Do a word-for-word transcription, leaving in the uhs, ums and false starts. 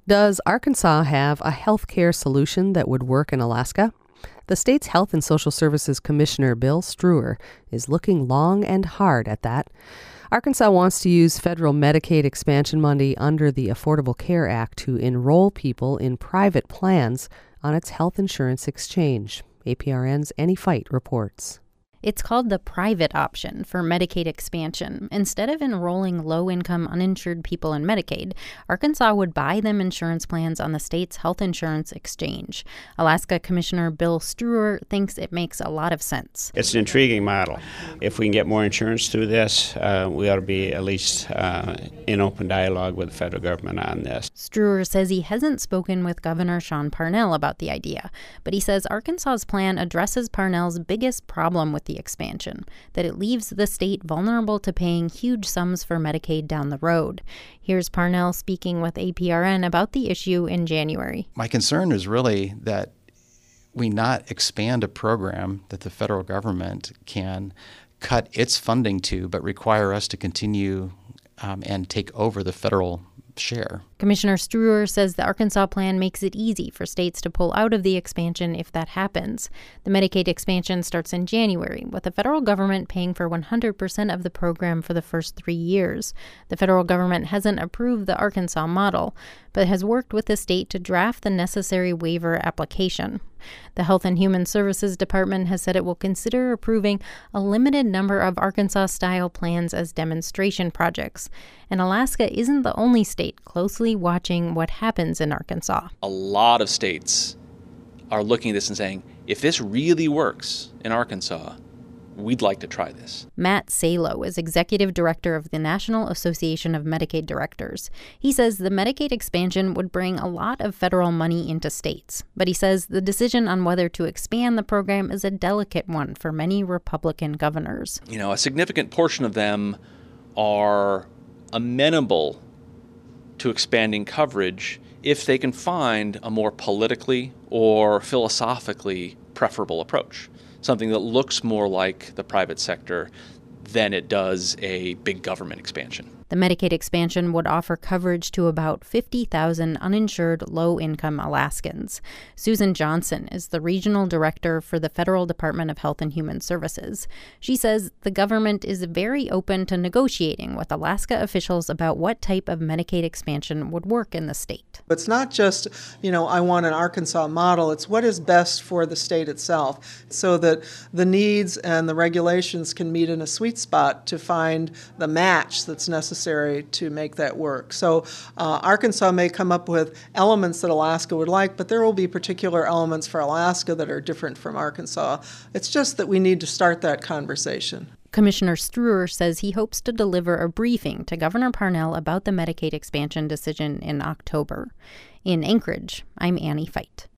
Does Arkansas have a healthcare solution that would work in Alaska? The state's Health and Social Services Commissioner Bill Struer is looking long and hard at that. Arkansas wants to use federal Medicaid expansion money under the Affordable Care Act to enroll people in private plans on its health insurance exchange. A P R N's Annie Fight reports. It's called the private option for Medicaid expansion. Instead of enrolling low-income uninsured people in Medicaid, Arkansas would buy them insurance plans on the state's health insurance exchange. Alaska Commissioner Bill Struer thinks it makes a lot of sense. It's an intriguing model. If we can get more insurance through this, uh, we ought to be at least uh, in open dialogue with the federal government on this. Struer says he hasn't spoken with Governor Sean Parnell about the idea, but he says Arkansas's plan addresses Parnell's biggest problem with the expansion, that it leaves the state vulnerable to paying huge sums for Medicaid down the road. Here's Parnell speaking with A P R N about the issue in January. My concern is really that we not expand a program that the federal government can cut its funding to, but require us to continue um, and take over the federal share. Commissioner Struer says the Arkansas plan makes it easy for states to pull out of the expansion if that happens. The Medicaid expansion starts in January, with the federal government paying for one hundred percent of the program for the first three years. The federal government hasn't approved the Arkansas model, but has worked with the state to draft the necessary waiver application. The Health and Human Services Department has said it will consider approving a limited number of Arkansas-style plans as demonstration projects. And Alaska isn't the only state closely watching what happens in Arkansas. A lot of states are looking at this and saying, if this really works in Arkansas, we'd like to try this. Matt Salo is executive director of the National Association of Medicaid Directors. He says the Medicaid expansion would bring a lot of federal money into states, but he says the decision on whether to expand the program is a delicate one for many Republican governors. You know, a significant portion of them are amenable to expanding coverage if they can find a more politically or philosophically preferable approach, something that looks more like the private sector than it does a big government expansion. The Medicaid expansion would offer coverage to about fifty thousand uninsured low-income Alaskans. Susan Johnson is the regional director for the Federal Department of Health and Human Services. She says the government is very open to negotiating with Alaska officials about what type of Medicaid expansion would work in the state. It's not just, you know, I want an Arkansas model. It's what is best for the state itself so that the needs and the regulations can meet in a sweet spot to find the match that's necessary to make that work. So uh, Arkansas may come up with elements that Alaska would like, but there will be particular elements for Alaska that are different from Arkansas. It's just that we need to start that conversation. Commissioner Struer says he hopes to deliver a briefing to Governor Parnell about the Medicaid expansion decision in October. In Anchorage, I'm Annie Fight.